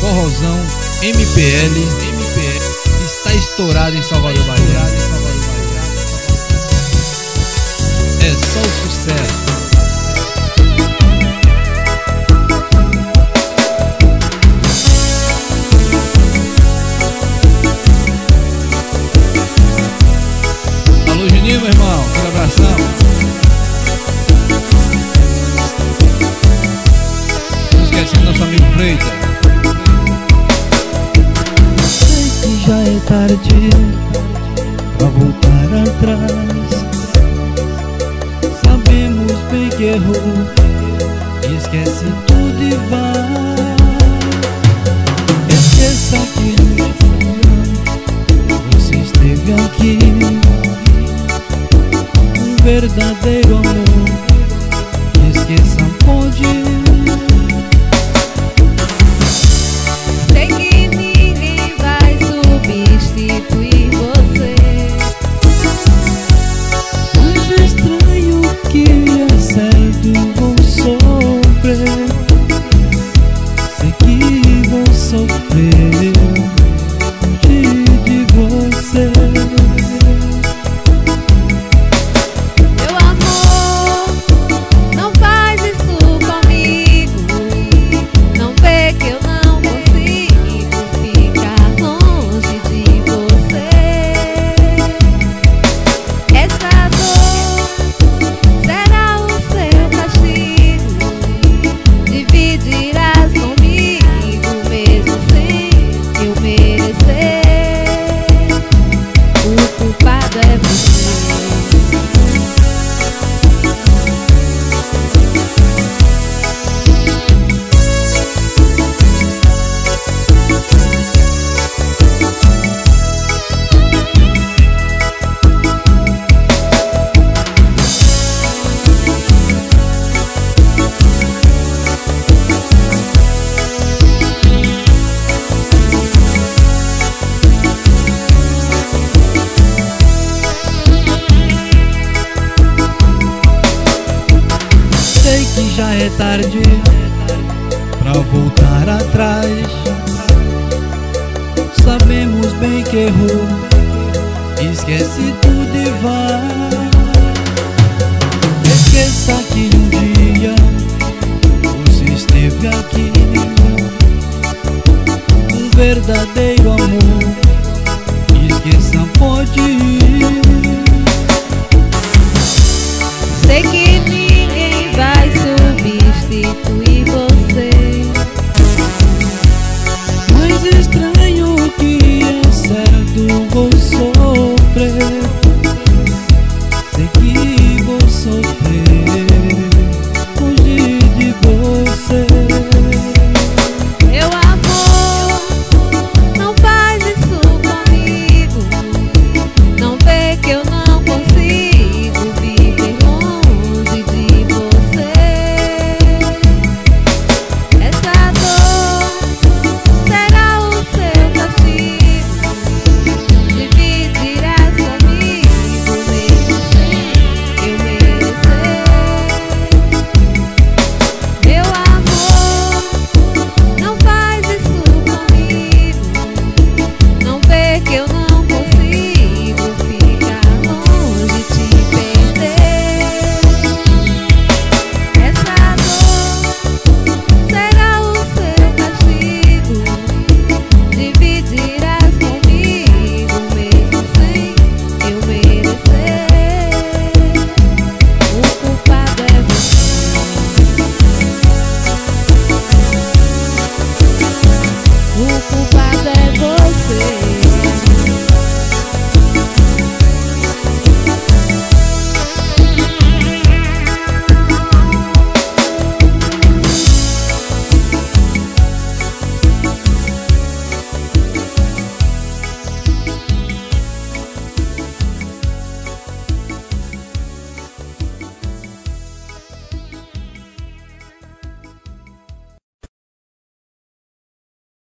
Forrozão MPL está estourado em Salvador, Bahia. É só o sucesso. Alô, Juninho, meu irmão, aquele abração. Não esquecendo nosso amigo Freitas. Sei que já é tarde pra voltar atrás. Sabemos bem que errou, esquece tudo e vai. Esqueça que você esteve aqui. Um verdadeiro amor, esqueça, pode. Sei que ninguém vai substituir você. Acho estranho que é certo, vou sofrer. Sei que vou sofrer de você. Meu amor, não faz isso comigo. Não vê que eu não consigo ficar longe de você. Essa dor será o seu castigo. Dividirás comigo mesmo sem eu merecer. O culpado é você. Sei que já é tarde pra voltar atrás. Sabemos bem que errou, esquece tudo e vai. Esqueça que um dia você esteve aqui. Um verdadeiro amor,